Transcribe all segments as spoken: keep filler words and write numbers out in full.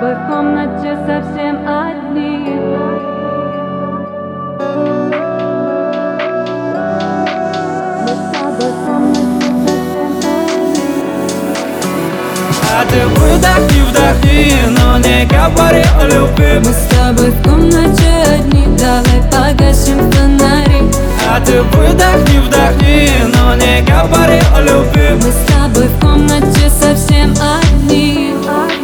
тобой в комнате совсем одни. Мы с тобой в комнате совсем одни. А ты выдохни, вдохни, но не говори о любви. Мы с тобой в комнате одни, давай погасим фонари. А ты выдохни, вдохни, но не говори о любви. Мы с тобой в комнате совсем одни.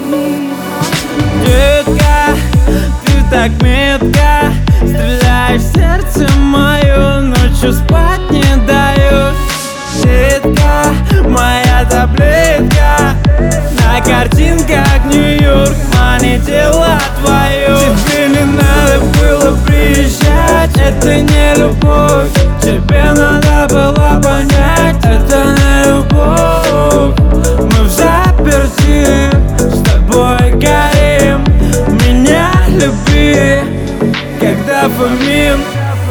Детка, ты так метко стреляешь в сердце мое, ночью спать не даешь. Детка, моя таблетка, на картинках Нью-Йорк манит тело твое. Тебе не надо было приезжать, это не любовь. Тебе надо было понять, это не любовь. Мы в заперти, с тобой горим. Меня люби, когда фамин.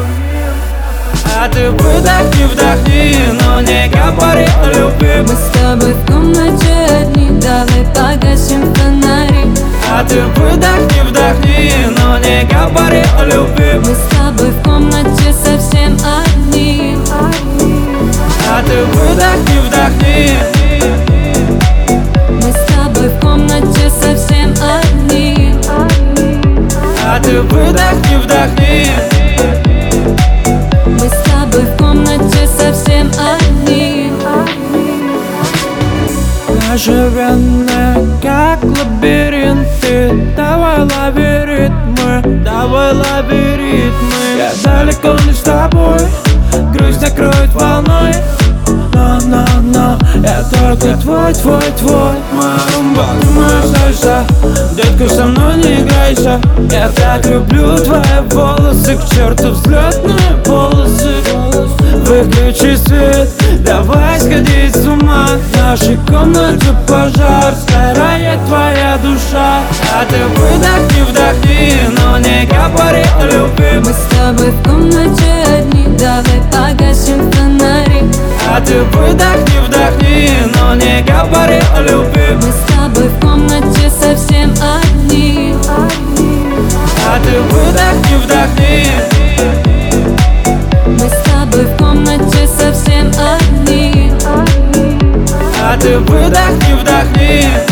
А ты выдохни, вдохни, но не говори о любви. Мы с тобой в комнате одни, давай погасим фонари. А ты выдохни, вдохни, но не говори о любви. Мы с тобой в комнате совсем одни. А ты выдохни, вдохни. Мы с тобой в комнате совсем одни. А ты выдохни, вдохни. Мы с тобой в комнате совсем одни. Наши вены как лабиринты. Давай лови ритмы, давай лови ритмы. Я далеко не с тобой, грусть накроет волной. Но, но, но, я только твой, твой, твой. Моя румба, ты моя сальса. Детка, со мной не играйся. Я так люблю твои волосы, к черту взлетные полосы. Выключи свет, давай сходить с ума. В нашей комнате пожар, сгорает твоя душа. А ты выдохни, вдохни, но не говори о любви. Мы с тобой в комнате одни, давай погасим фонари. А ты выдохни, вдохни, но не говори о любви. Мы с тобой в комнате совсем одни. А ты выдохни, вдохни. Мы с тобой в комнате совсем одни. А ты выдохни, вдохни.